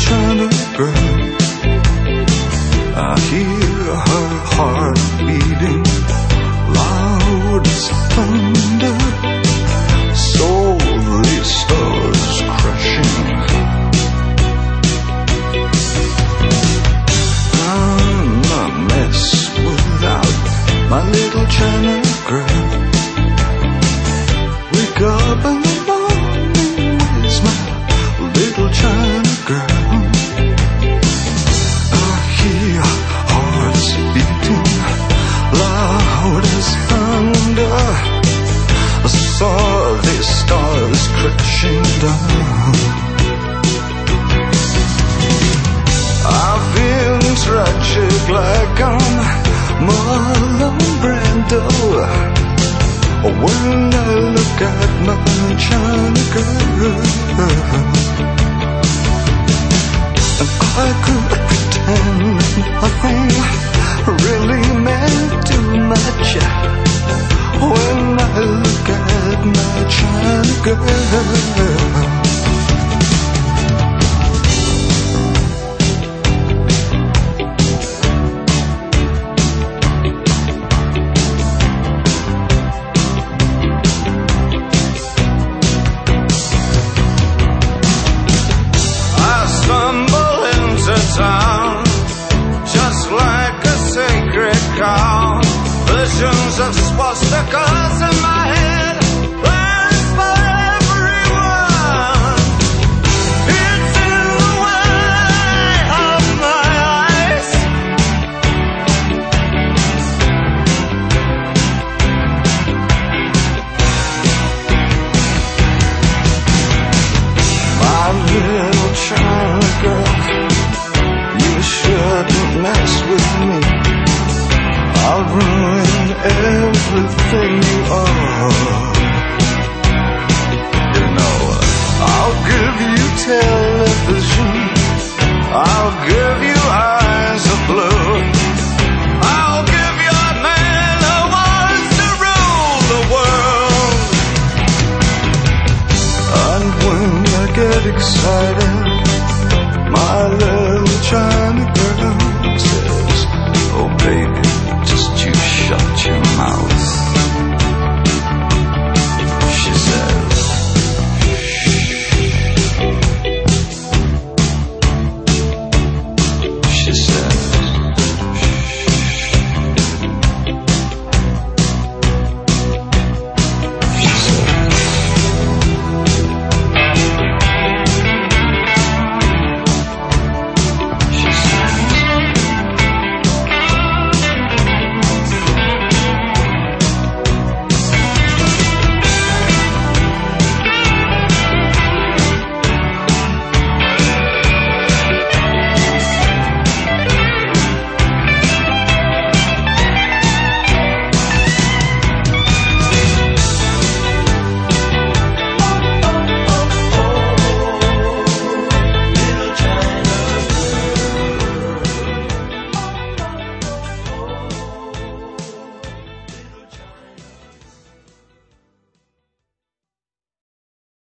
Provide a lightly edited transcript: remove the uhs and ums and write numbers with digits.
China girl. I hear her heart beating loud as thunder, slowly stars crashing. I'm a mess without my little China girl. Wake up in the morning, where's my little China girl? I hear hearts beating loud as thunder. I saw the stars crashing down. I feel tragic like I'm Marlon Brando when I look at my China girl. And I could pretend nothing really meant too much when I look at my China girl. Town, just like a sacred cow. Visions of swastikas in my head, plans for everyone. It's in the way of my eyes. My little China girl, you shouldn't mess with me. I'll ruin everything you are. You know, I'll give you television, I'll give you eyes of blue, I'll give you a man who wants to rule the world. And when I get excited,